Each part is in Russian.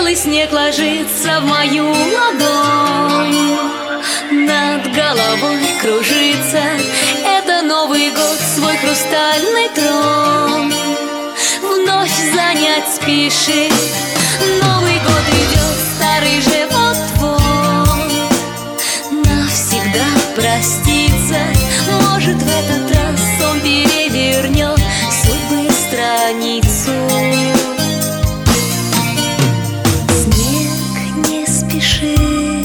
Белый снег ложится в мою ладонь, над головой кружится. Это Новый год, свой хрустальный трон вновь занять спешит. Новый год идет, старый же вот-вот навсегда проститься. Может, в этот раз он перевернет судьбы страницу. Снег, не спеши,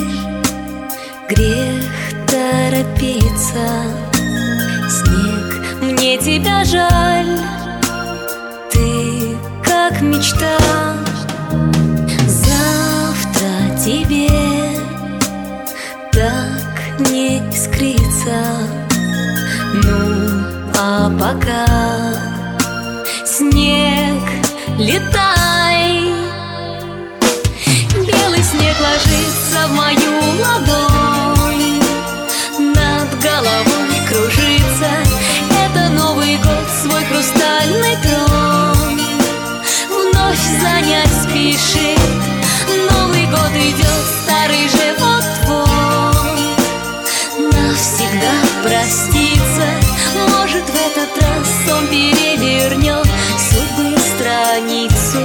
грех торопиться. Снег, мне тебя жаль, ты как мечта. Завтра тебе так не искрится. Ну, а пока, снег, летай. Белый снег ложится в мою ладонь, над головой кружится. Это Новый год, свой хрустальный трон вновь занять спешит. Новый год идет, старый же вот-вот навсегда проститься. Может, в этот раз он перевернет судьбы страницу.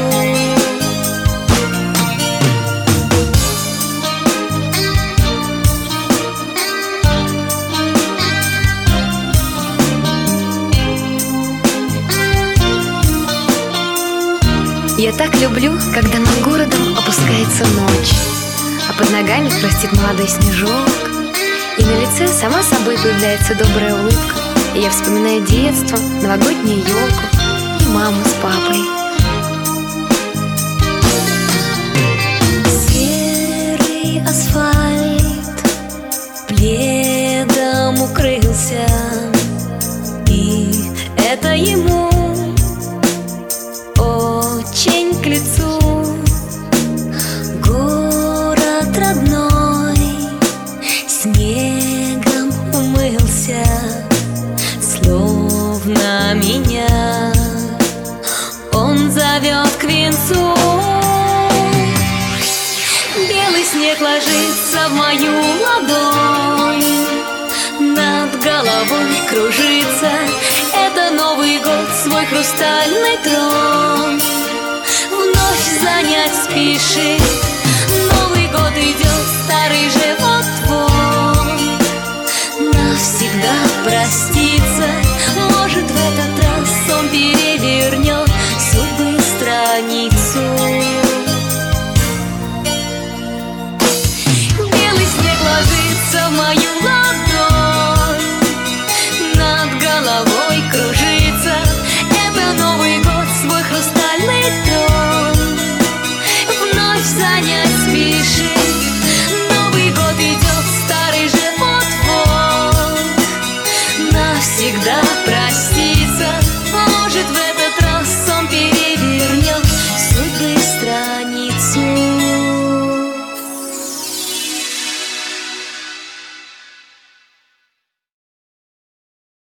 Я так люблю, когда над городом опускается ночь, а под ногами хрустит молодой снежок, и на лице сама собой появляется добрая улыбка. И я вспоминаю детство, новогоднюю елку и маму с папой. Серый асфальт пледом укрылся, и это ему очень к лицу. Город родной снегом умылся, словно меня он зовет к венцу. Белый снег ложится в мою ладонь, над головой кружится. Это Новый год, свой хрустальный трон вновь занять спешит. Новый год идет, старый же